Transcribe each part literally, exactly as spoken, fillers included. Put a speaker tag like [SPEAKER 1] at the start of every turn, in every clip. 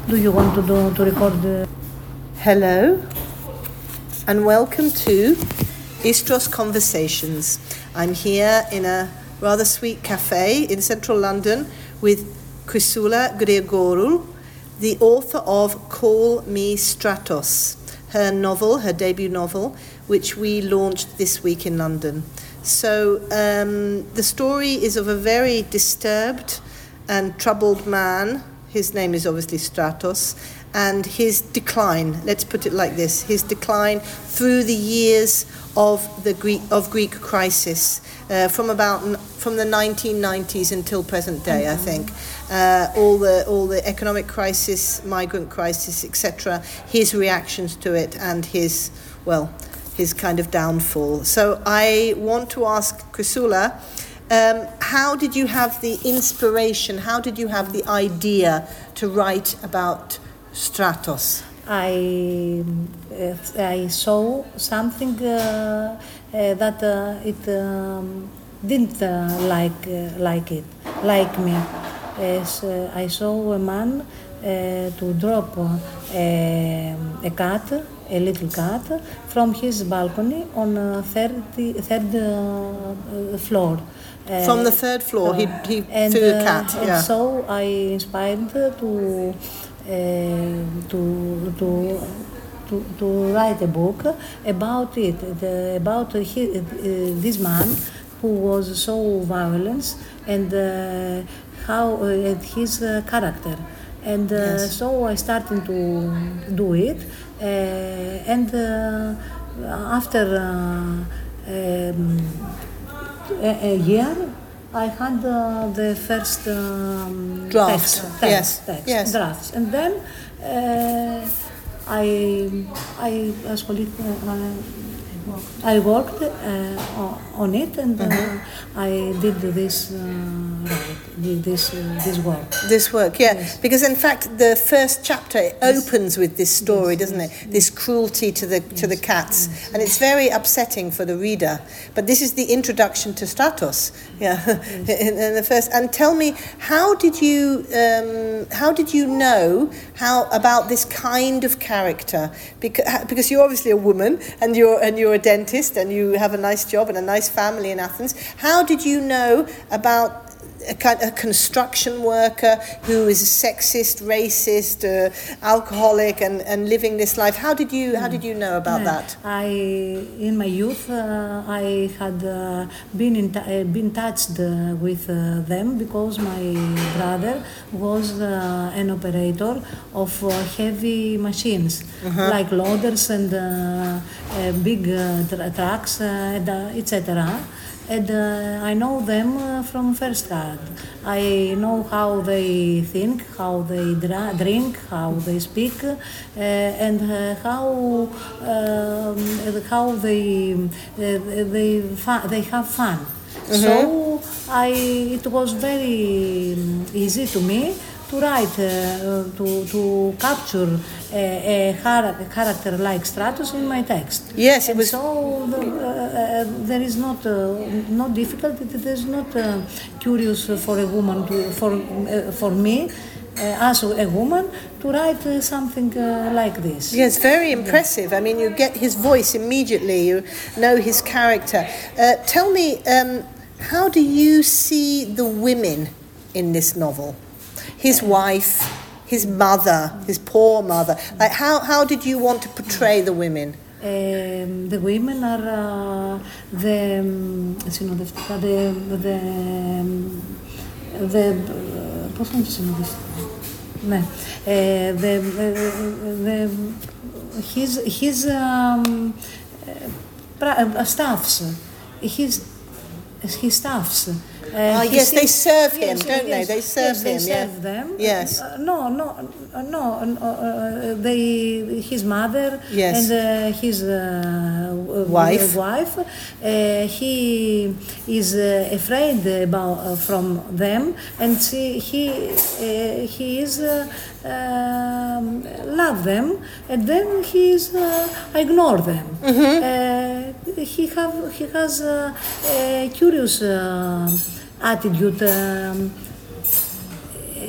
[SPEAKER 1] Do you want to do to record the...
[SPEAKER 2] Hello and welcome to Istros Conversations. I'm here in a rather sweet cafe in central London with Chrysoula Grigoru, the author of Call Me Stratos, her novel, her debut novel, which we launched this week in London. So um, the story is of a very disturbed and troubled man. His name is obviously Stratos, and his decline, let's put it like this, his decline through the years of the Greek of Greek crisis, uh, from about from the nineteen nineties until present day, mm-hmm. I think. Uh, all the all the economic crisis, migrant crisis, et cetera, his reactions to it and his, well, his kind of downfall. So I want to ask Chrysoula, Um, how did you have the inspiration, how did you have the idea to write about Stratos?
[SPEAKER 1] I uh, I saw something uh, uh, that uh, it um, didn't uh, like uh, like it like me. As uh, I saw a man uh, to drop uh, a, a cat, a little cat, from his balcony on a thirty, third uh, floor.
[SPEAKER 2] Uh, From the third floor, he, he
[SPEAKER 1] and,
[SPEAKER 2] threw a cat.
[SPEAKER 1] Uh,
[SPEAKER 2] yeah.
[SPEAKER 1] And so I inspired to uh, to to to to write a book about it, the, about he, uh, this man who was so violent and uh, how uh, his uh, character. And uh, yes. So I started to do it, uh, and uh, after. Uh, um, A, a year, I had uh, the first um,
[SPEAKER 2] draft.
[SPEAKER 1] Text, text,
[SPEAKER 2] yes,
[SPEAKER 1] text,
[SPEAKER 2] yes.
[SPEAKER 1] drafts, and then uh, I I ασχολήθηκα, I worked uh, on it, and mm-hmm. uh, I did this uh, right, this uh, this work.
[SPEAKER 2] This work, yeah,
[SPEAKER 1] yes.
[SPEAKER 2] Because in fact the first chapter yes. opens with this story,
[SPEAKER 1] yes,
[SPEAKER 2] doesn't
[SPEAKER 1] yes,
[SPEAKER 2] it?
[SPEAKER 1] yes.
[SPEAKER 2] This cruelty to the to
[SPEAKER 1] yes,
[SPEAKER 2] the cats,
[SPEAKER 1] yes.
[SPEAKER 2] and it's very upsetting for the reader. But this is the introduction to Stratos, yeah. Yes. in, in the first, and tell me, how did you um, how did you know how about this kind of character? Because because you're obviously a woman, and you're and you're a dentist, and you have a nice job and a nice family in Athens. How did you know about a kind a construction worker who is a sexist, racist, uh, alcoholic, and, and living this life? How did you how did you know about
[SPEAKER 1] yeah.
[SPEAKER 2] that?
[SPEAKER 1] I in my youth uh, I had uh, been in t- uh, been touched uh, with uh, them because my brother was uh, an operator of uh, heavy machines uh-huh. like loaders and uh, uh, big uh, tra- trucks, uh, and, uh, et cetera. And uh, I know them uh, from first hand. I know how they think, how they dra- drink, how they speak, uh, and uh, how um, how they uh, they fu- they have fun. Mm-hmm. So I it was very easy to me to write, uh, to to capture a, a character like Stratos in my text.
[SPEAKER 2] Yes, it
[SPEAKER 1] and
[SPEAKER 2] was.
[SPEAKER 1] So the, uh, there is not uh, no difficulty. It is not uh, curious for a woman to for uh, for me. Uh, as a woman to write uh, something uh, like this.
[SPEAKER 2] Yes, very impressive. I mean, you get his voice immediately. You know his character. Uh, tell me, um, how do you see the women in this novel? His wife, his mother, his poor mother. Like, how, how did you want to portray the women?
[SPEAKER 1] Um, the women are uh, the, συνοδευτικά, the, the, the, πώς είναι το συνοδευτικό, ναι, uh, the, the, his, his um, uh, staffs, his, his staffs. Uh,
[SPEAKER 2] oh, yes,
[SPEAKER 1] seems,
[SPEAKER 2] they serve him,
[SPEAKER 1] yes,
[SPEAKER 2] don't
[SPEAKER 1] yes,
[SPEAKER 2] they? They serve
[SPEAKER 1] yes,
[SPEAKER 2] him,
[SPEAKER 1] they serve
[SPEAKER 2] yeah.
[SPEAKER 1] them.
[SPEAKER 2] Yes.
[SPEAKER 1] Uh, no, no, no. Uh, they, his mother
[SPEAKER 2] yes.
[SPEAKER 1] and uh, his uh,
[SPEAKER 2] wife.
[SPEAKER 1] wife. Uh, he is uh, afraid about uh, from them, and she, he uh, he is uh, uh, love them, and then he is uh, ignore them.
[SPEAKER 2] Mm-hmm.
[SPEAKER 1] Uh, he have he has uh, a curious. Uh, attitude um,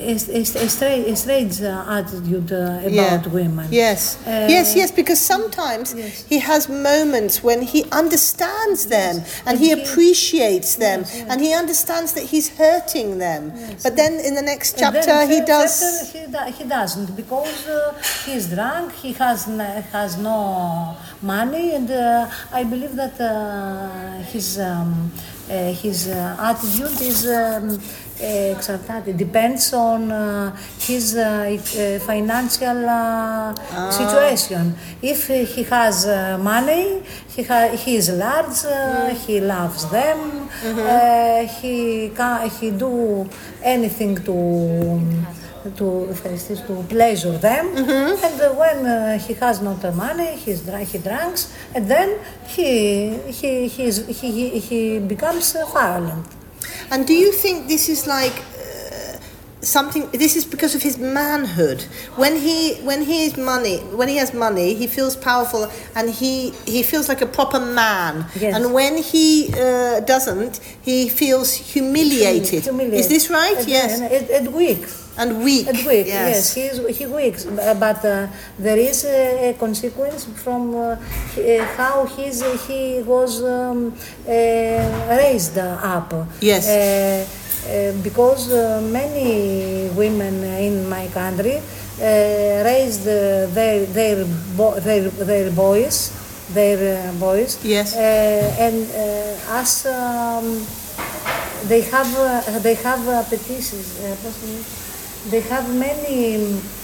[SPEAKER 1] a, a, a strange, a strange uh, attitude uh, about
[SPEAKER 2] Yeah.
[SPEAKER 1] women.
[SPEAKER 2] Yes,
[SPEAKER 1] Uh,
[SPEAKER 2] yes, yes, because sometimes
[SPEAKER 1] yes.
[SPEAKER 2] he has moments when he understands them and,
[SPEAKER 1] And
[SPEAKER 2] he,
[SPEAKER 1] he-
[SPEAKER 2] appreciates them
[SPEAKER 1] Yes, yes.
[SPEAKER 2] and he understands that he's hurting them.
[SPEAKER 1] Yes.
[SPEAKER 2] But then in the next
[SPEAKER 1] And
[SPEAKER 2] chapter
[SPEAKER 1] then
[SPEAKER 2] he
[SPEAKER 1] third
[SPEAKER 2] does...
[SPEAKER 1] chapter, he, do- he doesn't because uh, he's drunk. He has n- has no money, and uh, I believe that uh, his um, uh, his uh, attitude is. Um, exaltated, depends on uh, his uh, uh, financial uh, situation. If uh, he has uh, money, he, ha- he is large, uh, he loves them, uh, he can he do anything to to to pleasure them. And uh, when uh, he has not uh, money, he's dr- he drinks, and then he he he, is, he, he, he becomes uh, violent.
[SPEAKER 2] And do you think this is like uh, something? This is because of his manhood. When he when he is money, when he has money, he feels powerful and he he feels like a proper man.
[SPEAKER 1] Yes.
[SPEAKER 2] And when he uh, doesn't, he feels humiliated.
[SPEAKER 1] Humiliated.
[SPEAKER 2] Is this right?
[SPEAKER 1] And,
[SPEAKER 2] Yes.
[SPEAKER 1] And, and, and weak.
[SPEAKER 2] And weak.
[SPEAKER 1] And weak.
[SPEAKER 2] Yes.
[SPEAKER 1] Yes, he is he weak. But uh, there is a, a consequence from uh, he- uh, how he's, he was um, uh, raised up.
[SPEAKER 2] Yes.
[SPEAKER 1] Uh, uh, because uh, many women in my country uh, raised uh, their their, bo- their their boys, their uh, boys.
[SPEAKER 2] Yes.
[SPEAKER 1] Uh, and uh, as um, they have uh, they have uh, petitions. Uh, they have many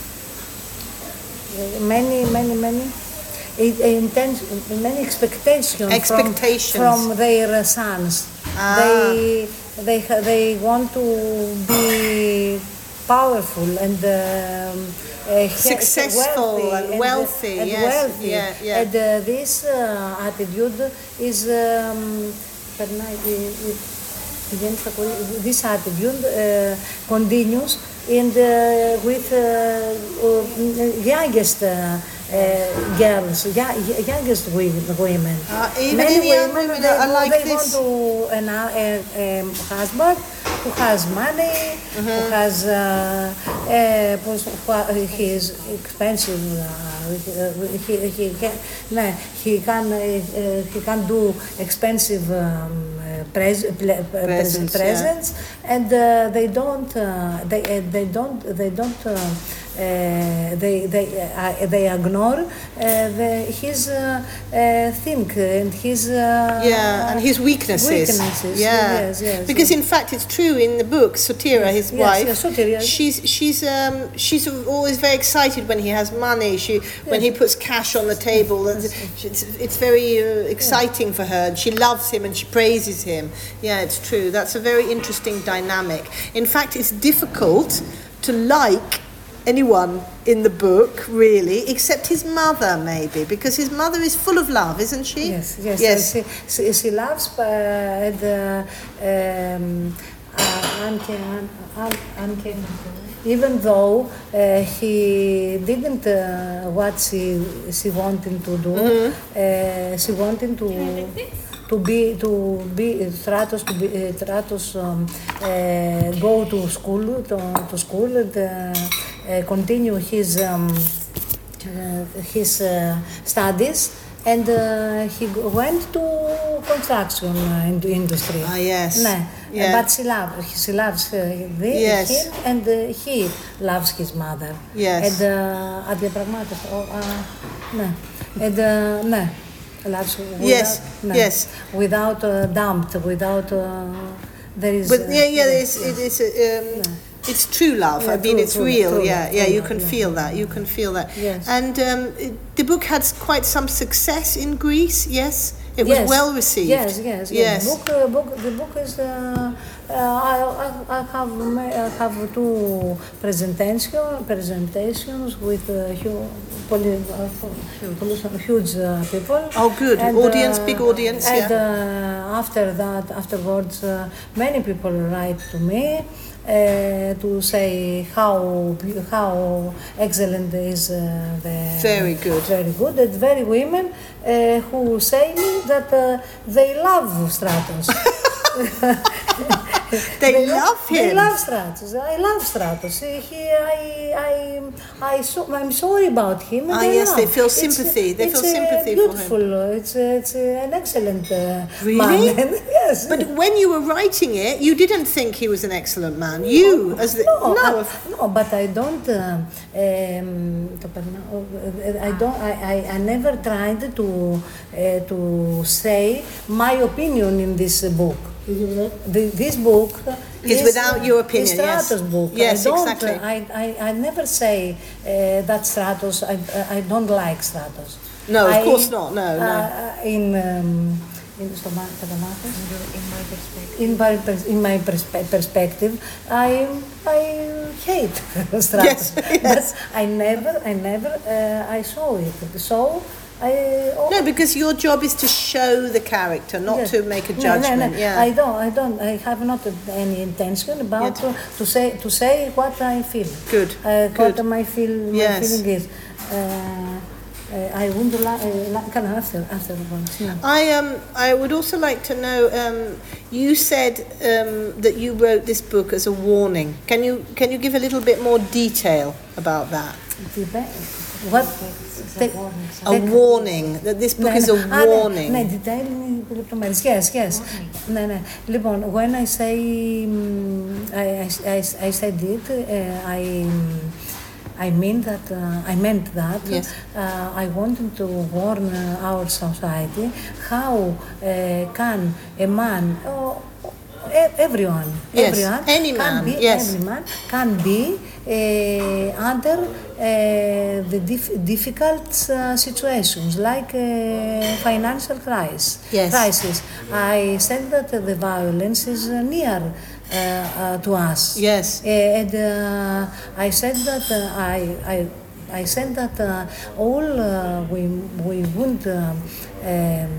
[SPEAKER 1] many many many intention, many expectations,
[SPEAKER 2] Expectations.
[SPEAKER 1] From, from their sons.
[SPEAKER 2] Ah.
[SPEAKER 1] They they ha- they want to be powerful and um, uh,
[SPEAKER 2] Successful
[SPEAKER 1] wealthy
[SPEAKER 2] and wealthy,
[SPEAKER 1] and
[SPEAKER 2] yes,
[SPEAKER 1] wealthy.
[SPEAKER 2] yeah, yeah.
[SPEAKER 1] And uh, this uh, attitude is um, περνάει, ε, πηγαίνει στα κορί- this attitude uh, continues and uh, with uh, uh, youngest uh, uh, girls, young, youngest wi- women.
[SPEAKER 2] Ah, even
[SPEAKER 1] Many
[SPEAKER 2] in young women
[SPEAKER 1] they,
[SPEAKER 2] are like
[SPEAKER 1] they
[SPEAKER 2] this.
[SPEAKER 1] want to an, a, a husband who has money, who has uh, uh, πώς- who ha- he is expensive. Uh, he, he, can, ναι, he can uh, he can do expensive um, uh, pres- ple-
[SPEAKER 2] Presents, yeah.
[SPEAKER 1] presents, and uh, they don't uh, they uh, they don't they don't uh, uh, they they uh, they ignore uh, the, his uh, uh, think and his uh,
[SPEAKER 2] Yeah, and his weaknesses.
[SPEAKER 1] weaknesses.
[SPEAKER 2] Yeah,
[SPEAKER 1] Yes, yes,
[SPEAKER 2] because
[SPEAKER 1] yes.
[SPEAKER 2] in fact it's true in the book. Sotira, his
[SPEAKER 1] Yes,
[SPEAKER 2] wife,
[SPEAKER 1] yes, Sotira.
[SPEAKER 2] she's she's um she's always very excited when he has money. She when he puts cash on the table, and it's, it's very uh, exciting for her. And she loves him and she praises him. Yeah, it's true. That's a very interesting dynamic. In fact, it's difficult to like anyone in the book, really, except his mother, maybe, because his mother is full of love, isn't she?
[SPEAKER 1] Yes, yes,
[SPEAKER 2] Yes.
[SPEAKER 1] She, she, she loves uh, and uh, um, uh, Anke, An- Anke, even though uh, he didn't uh, what she she wanted to do, uh, she wanted to. To be, to be, Stratos, to be, uh, Stratos um, uh, go to school, to, to school and uh, uh, continue his um, uh, his uh, studies, and uh, he g- went to construction uh, in- industry.
[SPEAKER 2] Ah, yes.
[SPEAKER 1] Ναι.
[SPEAKER 2] Yeah.
[SPEAKER 1] But she loves, she loves uh, the,
[SPEAKER 2] Yes.
[SPEAKER 1] him, and uh, he loves his mother.
[SPEAKER 2] Yes.
[SPEAKER 1] And uh, αδιαπραγμάτευτο. Oh, uh, ναι. And uh, ναι. Loves without,
[SPEAKER 2] Yes,
[SPEAKER 1] ναι.
[SPEAKER 2] yes.
[SPEAKER 1] Without uh, dumped, without uh, there is.
[SPEAKER 2] But
[SPEAKER 1] uh,
[SPEAKER 2] yeah, yeah,
[SPEAKER 1] yes,
[SPEAKER 2] it's
[SPEAKER 1] yes.
[SPEAKER 2] it is um, it's true love.
[SPEAKER 1] Yeah,
[SPEAKER 2] I mean,
[SPEAKER 1] true,
[SPEAKER 2] it's
[SPEAKER 1] true,
[SPEAKER 2] real.
[SPEAKER 1] true,
[SPEAKER 2] yeah,
[SPEAKER 1] true,
[SPEAKER 2] yeah. You
[SPEAKER 1] true,
[SPEAKER 2] can
[SPEAKER 1] yeah.
[SPEAKER 2] feel that. You can feel that.
[SPEAKER 1] Yes.
[SPEAKER 2] And um, it- the book had quite some success in Greece. Yes, it was
[SPEAKER 1] Yes.
[SPEAKER 2] well received.
[SPEAKER 1] Yes, yes, yes.
[SPEAKER 2] Yes.
[SPEAKER 1] The book, uh, book, the book is. Uh, uh, I, I, I have ma- I have two presentation presentations with uh, huge, poly, uh, huge uh, people.
[SPEAKER 2] Oh, good.
[SPEAKER 1] And,
[SPEAKER 2] Audience,
[SPEAKER 1] uh,
[SPEAKER 2] big audience,
[SPEAKER 1] And
[SPEAKER 2] yeah.
[SPEAKER 1] uh, after that, afterwards, uh, many people write to me. Uh, to say how how excellent is uh, the
[SPEAKER 2] Very good.
[SPEAKER 1] very good and very women uh, who say me that uh, they love Stratos.
[SPEAKER 2] They,
[SPEAKER 1] They
[SPEAKER 2] love him.
[SPEAKER 1] They love Stratos. I love Stratos. He, I, I, I, so, I'm sorry about him.
[SPEAKER 2] Ah,
[SPEAKER 1] they
[SPEAKER 2] yes,
[SPEAKER 1] love.
[SPEAKER 2] they feel
[SPEAKER 1] It's-
[SPEAKER 2] sympathy. They
[SPEAKER 1] it's,
[SPEAKER 2] feel
[SPEAKER 1] uh,
[SPEAKER 2] sympathy for him.
[SPEAKER 1] beautiful. It's, uh, it's uh, an excellent uh,
[SPEAKER 2] Really?
[SPEAKER 1] man. Yes.
[SPEAKER 2] But when you were writing it, you didn't think he was an excellent man. You, as the
[SPEAKER 1] no,
[SPEAKER 2] no,
[SPEAKER 1] I, no, but I don't. Uh, um, I don't. I, I, I never tried to uh, to say my opinion in this book. The, this book
[SPEAKER 2] Is without your opinion,
[SPEAKER 1] is Stratos'
[SPEAKER 2] yes.
[SPEAKER 1] book.
[SPEAKER 2] Yes,
[SPEAKER 1] I don't,
[SPEAKER 2] exactly.
[SPEAKER 1] I, I, I never say uh, that Stratos. I, I don't like Stratos.
[SPEAKER 2] No, of
[SPEAKER 1] I,
[SPEAKER 2] course not, no, no.
[SPEAKER 1] Uh, in um, in στο μά- καταλάβες?
[SPEAKER 3] In my perspective.
[SPEAKER 1] In my, pers- in my perspe- perspective, I I hate Stratos.
[SPEAKER 2] Yes, yes.
[SPEAKER 1] But I never, I never, uh, I saw it. So I. Oh,
[SPEAKER 2] No, because your job is to show the character, not
[SPEAKER 1] yes.
[SPEAKER 2] to make a
[SPEAKER 1] No,
[SPEAKER 2] judgment.
[SPEAKER 1] No, no,
[SPEAKER 2] Yeah.
[SPEAKER 1] I don't, I don't, I have not any intention about
[SPEAKER 2] Yes.
[SPEAKER 1] to, to say to say what I feel.
[SPEAKER 2] Good,
[SPEAKER 1] Uh,
[SPEAKER 2] good.
[SPEAKER 1] What my feel, my
[SPEAKER 2] Yes.
[SPEAKER 1] feeling is. Uh, uh, I would like, uh, can after after one. Yeah.
[SPEAKER 2] I um I would also like to know. Um, you said um, that you wrote this book as a warning. Can you can you give a little bit more detail about that?
[SPEAKER 1] What?
[SPEAKER 3] It's a warning.
[SPEAKER 2] A warning that this book is a
[SPEAKER 1] Α,
[SPEAKER 2] warning.
[SPEAKER 1] Ναι, ναι, detail είναι λεπτομέρειες. Yes, yes. Ναι, ναι. Λοιπόν, when I say, mm, I, I, I, I said it, uh, I, I mean that, uh, I meant that.
[SPEAKER 2] Yes.
[SPEAKER 1] Uh, I wanted to warn uh, our society how uh, can a man, oh, e- everyone,
[SPEAKER 2] Yes,
[SPEAKER 1] everyone,
[SPEAKER 2] any
[SPEAKER 1] can
[SPEAKER 2] man,
[SPEAKER 1] be,
[SPEAKER 2] yes.
[SPEAKER 1] every man can be uh, under uh, the dif- difficult uh, situations like uh, financial crisis.
[SPEAKER 2] Yes.
[SPEAKER 1] crisis. I said that uh, the violence is uh, near uh, uh, to us.
[SPEAKER 2] Yes.
[SPEAKER 1] Uh, and uh, I said that uh, I, I, I said that uh, all uh, we, we would uh, um,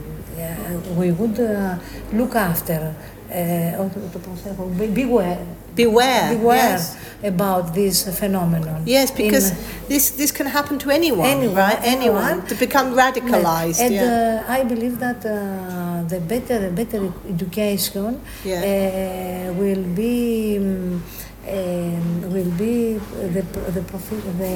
[SPEAKER 1] uh, we would uh, look after. Uh, be- beware.
[SPEAKER 2] Beware.
[SPEAKER 1] Beware
[SPEAKER 2] Yes.
[SPEAKER 1] about this phenomenon.
[SPEAKER 2] Yes, because
[SPEAKER 1] In-
[SPEAKER 2] this this can happen to anyone,
[SPEAKER 1] Anyone,
[SPEAKER 2] right? Anyone,
[SPEAKER 1] anyone.
[SPEAKER 2] to become radicalized.
[SPEAKER 1] And
[SPEAKER 2] yeah.
[SPEAKER 1] uh, I believe that uh, the better better education
[SPEAKER 2] Yeah.
[SPEAKER 1] uh, will be um, um, will be the the profi- the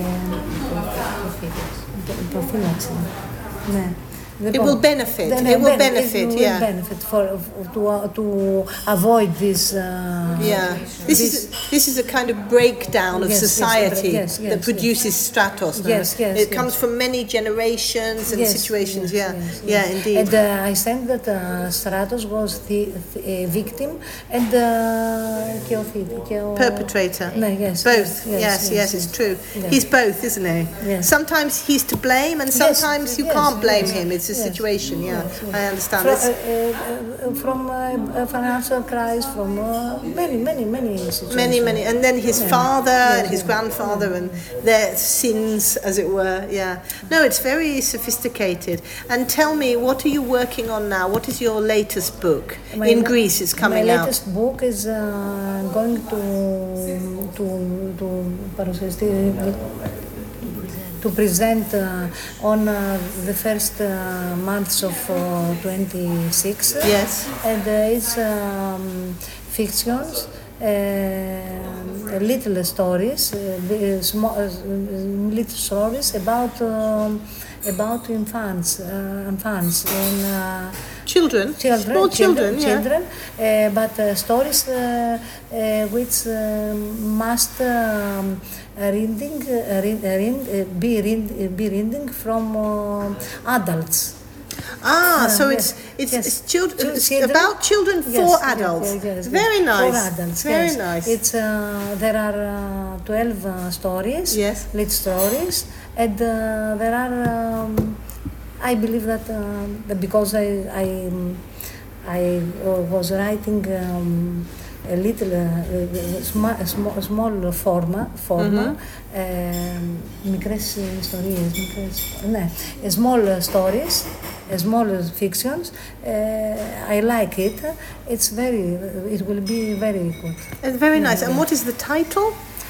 [SPEAKER 1] the prophylaxis. Ναι.
[SPEAKER 2] It will benefit.
[SPEAKER 1] Then
[SPEAKER 2] It will
[SPEAKER 1] ben-
[SPEAKER 2] benefit,
[SPEAKER 1] It will
[SPEAKER 2] yeah.
[SPEAKER 1] benefit for, for to uh, to avoid this. Uh,
[SPEAKER 2] Yeah, this is this is a kind of breakdown of
[SPEAKER 1] Yes, yes,
[SPEAKER 2] society
[SPEAKER 1] yes, yes,
[SPEAKER 2] that
[SPEAKER 1] yes.
[SPEAKER 2] produces stratos. no?
[SPEAKER 1] Yes, yes,
[SPEAKER 2] It
[SPEAKER 1] yes.
[SPEAKER 2] comes from many generations and
[SPEAKER 1] Yes,
[SPEAKER 2] situations.
[SPEAKER 1] yes,
[SPEAKER 2] yeah,
[SPEAKER 1] yes,
[SPEAKER 2] yeah,
[SPEAKER 1] yes.
[SPEAKER 2] indeed.
[SPEAKER 1] And uh, I said that uh, Stratos was the, the a victim and uh, και ο θη- και ο-
[SPEAKER 2] Perpetrator.
[SPEAKER 1] Ναι, yes,
[SPEAKER 2] Both.
[SPEAKER 1] yes,
[SPEAKER 2] Yes, yes, it's true.
[SPEAKER 1] Yeah.
[SPEAKER 2] He's both, isn't he?
[SPEAKER 1] Yes.
[SPEAKER 2] Sometimes he's to blame, and sometimes you
[SPEAKER 1] yes,
[SPEAKER 2] can't blame
[SPEAKER 1] yes,
[SPEAKER 2] him. It's a
[SPEAKER 1] yes,
[SPEAKER 2] situation. Yeah,
[SPEAKER 1] yes, yes.
[SPEAKER 2] I understand.
[SPEAKER 1] From,
[SPEAKER 2] It's
[SPEAKER 1] uh, uh, from uh, a financial crisis, from uh, many, many, many situations.
[SPEAKER 2] many, many, and then his
[SPEAKER 1] Yeah.
[SPEAKER 2] father
[SPEAKER 1] Yeah,
[SPEAKER 2] and his
[SPEAKER 1] yeah.
[SPEAKER 2] grandfather and their sins, as it were. Yeah. No, it's very sophisticated. And tell me, what are you working on now? What is your latest book?
[SPEAKER 1] My
[SPEAKER 2] In
[SPEAKER 1] la-
[SPEAKER 2] Greece, it's coming
[SPEAKER 1] My
[SPEAKER 2] out.
[SPEAKER 1] latest book is uh, going to to to παρουσιαστεί, to present uh, on uh, the first uh, months of uh, twenty-six.
[SPEAKER 2] Yes.
[SPEAKER 1] And uh, it's um, fictions, uh, little stories, uh, the small, uh, little stories about um, about infants, uh, infants in. Uh,
[SPEAKER 2] Children,
[SPEAKER 1] children,
[SPEAKER 2] small children, yeah.
[SPEAKER 1] children, uh, but uh, stories uh, uh, which uh, must um, reading, uh, read, uh, read, uh, be, read, uh, be reading from uh, adults.
[SPEAKER 2] Ah, so
[SPEAKER 1] yes,
[SPEAKER 2] it's it's,
[SPEAKER 1] yes.
[SPEAKER 2] it's, child-
[SPEAKER 1] Chil-
[SPEAKER 2] it's
[SPEAKER 1] children.
[SPEAKER 2] about children for
[SPEAKER 1] Yes,
[SPEAKER 2] adults.
[SPEAKER 1] yes, yes, yes.
[SPEAKER 2] Very nice.
[SPEAKER 1] For adults,
[SPEAKER 2] Very
[SPEAKER 1] yes.
[SPEAKER 2] nice.
[SPEAKER 1] It's uh, there are uh, twelve uh, stories,
[SPEAKER 2] Yes.
[SPEAKER 1] little stories, and uh, there are. Um, I believe that uh, that because I I I uh, was writing. Um, a little uh, small, small, small forma, forma
[SPEAKER 2] Mm-hmm.
[SPEAKER 1] μικρές ιστορίες, μικρές, ναι, small stories, small fictions. Uh, I like it. It's very, it will be very good.
[SPEAKER 2] It's very nice. And what is the title?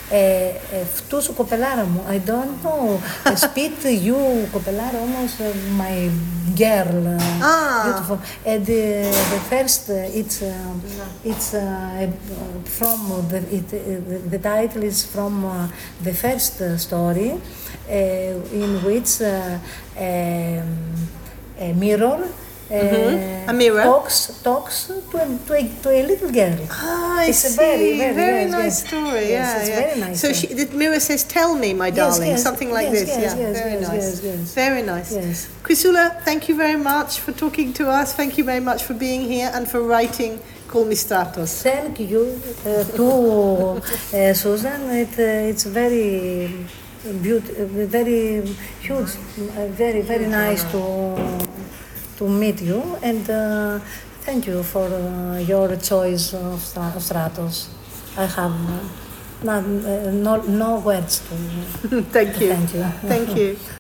[SPEAKER 1] Ε, αυτού σου κοπελάρα μου, I don't know. Speak you, κοπελάρα όμως, my girl,
[SPEAKER 2] Ah.
[SPEAKER 1] beautiful. And uh, the first, uh, it's uh, it's uh, from the it, uh, the title is from uh, the first uh, story, uh, in which uh, um, a mirror. Uh,
[SPEAKER 2] A mirror.
[SPEAKER 1] talks talks to a, to a, to a little girl.
[SPEAKER 2] Ah, I
[SPEAKER 1] It's a
[SPEAKER 2] see.
[SPEAKER 1] very, very, yes,
[SPEAKER 2] nice
[SPEAKER 1] yes.
[SPEAKER 2] story.
[SPEAKER 1] Yes,
[SPEAKER 2] yeah,
[SPEAKER 1] it's
[SPEAKER 2] yeah.
[SPEAKER 1] very nice
[SPEAKER 2] So
[SPEAKER 1] story.
[SPEAKER 2] she, the mirror says, "Tell me, my darling,"
[SPEAKER 1] yes,
[SPEAKER 2] something like
[SPEAKER 1] yes,
[SPEAKER 2] this.
[SPEAKER 1] yes,
[SPEAKER 2] yeah,
[SPEAKER 1] yes,
[SPEAKER 2] very
[SPEAKER 1] yes,
[SPEAKER 2] nice.
[SPEAKER 1] yes, yes.
[SPEAKER 2] Very nice.
[SPEAKER 1] Yes.
[SPEAKER 2] Chrysula, thank you very much for talking to us. Thank you very much for being here and for writing Call Me Stratos.
[SPEAKER 1] Thank you uh, to uh, Susan. It, uh, it's very beautiful, very huge, uh, very, very nice to to meet you, and uh, thank you for uh, your choice of Stra- of Stratos. I have uh, not, uh, no, no words to
[SPEAKER 2] Thank you.
[SPEAKER 1] thank you.
[SPEAKER 2] Thank you.